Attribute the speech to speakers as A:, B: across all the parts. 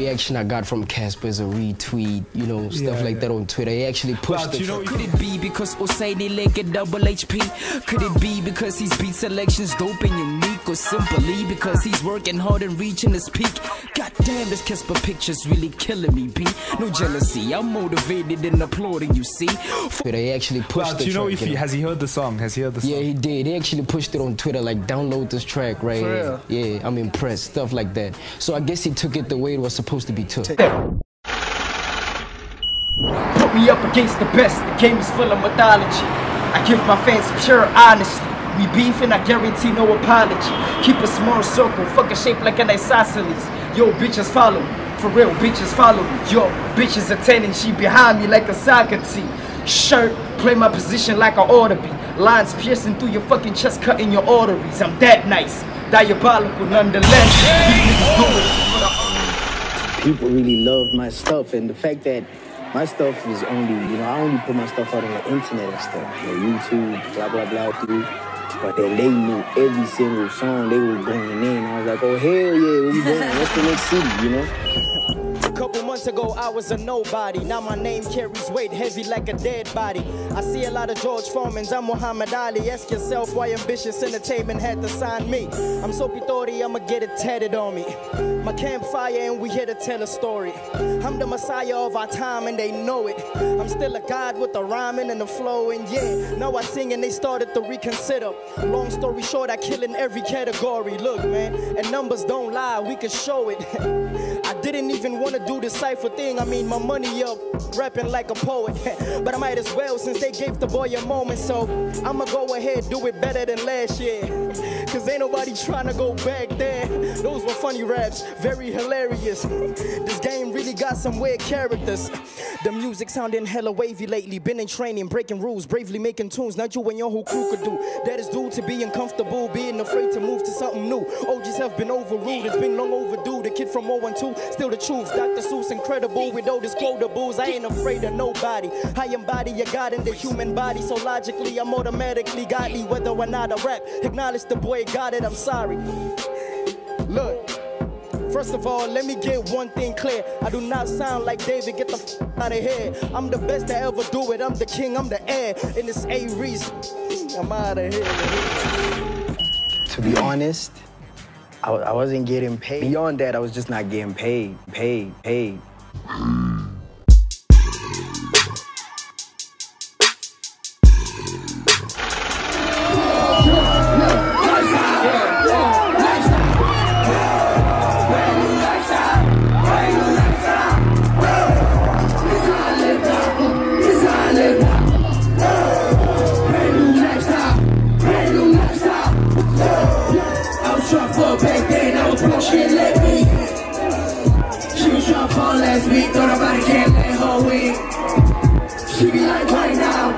A: reaction I got from Casper is a retweet, you know, stuff like that on Twitter. He actually pushed it.
B: Could it be because Usaini Lake at double HP? Could it be because his beat selection's dope and unique? Or simply because he's working hard and reaching his peak? God damn, this Casper picture's really killing me, B. No jealousy, I'm motivated and applauding, you see.
A: He actually pushed the track.
C: Has he heard the song? Has he heard the song?
A: Yeah, he did. He actually pushed it on Twitter, like, download this track right here. Yeah, I'm impressed. Stuff like that. So I guess he took it the way it was supposed to be took.
D: Put me up against the best. The game is full of mythology. I give my fans pure honesty. We beefing, I guarantee no apology. Keep a small circle, fuck a shape like an isosceles. Yo, bitches follow me. For real, bitches follow me. Yo, bitches attending, she behind me like a soccer team. Shirt, play my position like I ought to be. Lines piercing through your fucking chest, cutting your arteries. I'm that nice, diabolical nonetheless.
E: People really love my stuff, and the fact that my stuff is only, you know, I only put my stuff out on the internet and stuff, you know, YouTube, blah, blah, blah, dude. But then they knew every single song they were bringing in. I was like, oh, hell yeah, what we doing? What's the next city, you know?
F: Couple months ago, I was a nobody. Now my name carries weight, heavy like a dead body. I see a lot of George Foremans, I'm Muhammad Ali. Ask yourself why Ambitious Entertainment had to sign me. I'm so Pitori, I'ma get it tatted on me. My campfire and we here to tell a story. I'm the messiah of our time and they know it. I'm still a god with the rhyming and the flow. And yeah, now I sing and they started to reconsider. Long story short, I kill in every category. Look, man, and numbers don't lie, we can show it. I didn't even want to do this cypher thing. I mean, my money up, rapping like a poet. But I might as well since they gave the boy a moment. So I'ma go ahead, do it better than last year. Cause ain't nobody trying to go back there. Those were funny raps, very hilarious. This game really got some weird characters. The music sounding hella wavy lately. Been in training, breaking rules, bravely making tunes. Not you and your whole crew could do. That is due to being uncomfortable, being afraid to move to something new. OGs have been overruled, it's been long overdue. The kid from 012, still the truth. Dr. Seuss incredible with all these quotables. I ain't afraid of nobody. I embody a god in the human body. So logically, I'm automatically godly. Whether or not I rap, acknowledge the boy got it, I'm sorry. Look, first of all, let me get one thing clear. I do not sound like David, get the f out of here. I'm the best to ever do it, I'm the king, I'm the heir. And it's a reason, I'm out of here.
E: To be honest, I wasn't getting paid. Beyond that, I was just not getting paid.
G: Last week, thought nobody can't let her win. She be like, right now.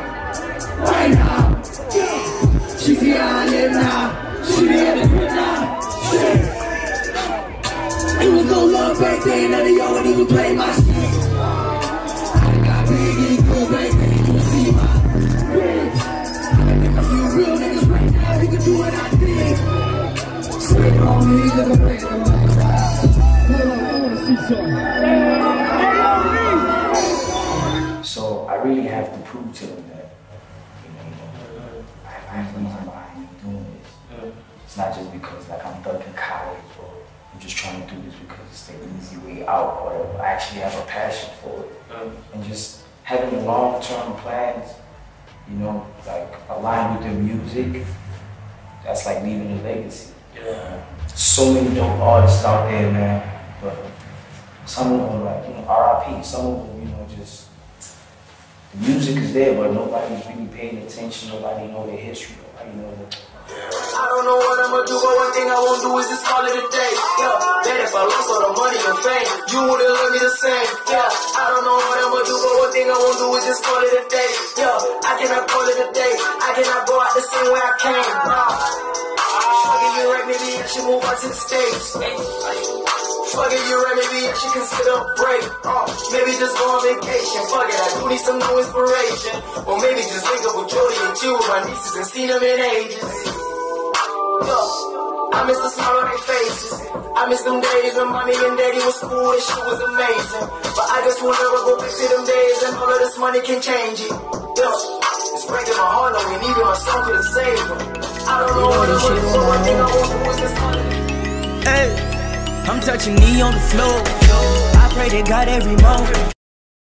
G: She see how I live now. She be at the crib now. Shit. It was no love back then, none of y'all would even play my shit. I got big and good back then, you can see my bitch. I think a few real niggas right now, they can do what I did. Sit on me, look a break on my side. I wanna see something.
H: So I really have to prove to them that, I have a reason why I'm doing this. It's not just because like I'm stuck in college or I'm just trying to do this because it's the easy way out or whatever. I actually have a passion for it. And just having long-term plans, like aligned with the music, that's like leaving a legacy. So many dope artists out there, man. But some of them, like, R.I.P. Some of them, just, the music is there, but nobody's really paying attention. Nobody know their history. Nobody know the...
I: I don't know what I'ma do, but one thing I won't do is just call it a day. Yeah, that if I lost all the money and fame, you wouldn't love me the same. Yeah, I don't know what I'ma do, but one thing I won't do is just call it a day. Yeah, I cannot call it a day. I cannot go out the same way I came. Nah. Fuck it, you right, maybe I should move on to the States. Fuck it, you right, maybe I should consider a break. Maybe just go on vacation. Fuck it, I do need some new inspiration. Or maybe just link up with Jody and chill with my nieces and see them in ages. Yo, I miss the smile on their faces. I miss them days when mommy and daddy was cool and shit was amazing. But I guess we'll never go back to them days, and all of this money can change it. Yeah, it's breaking my heart, no, and even my song couldn't save them. I don't know what I'm gonna do, but one thing I want to do is this money.
B: Hey, I'm touching knee on the floor. I pray to God every moment.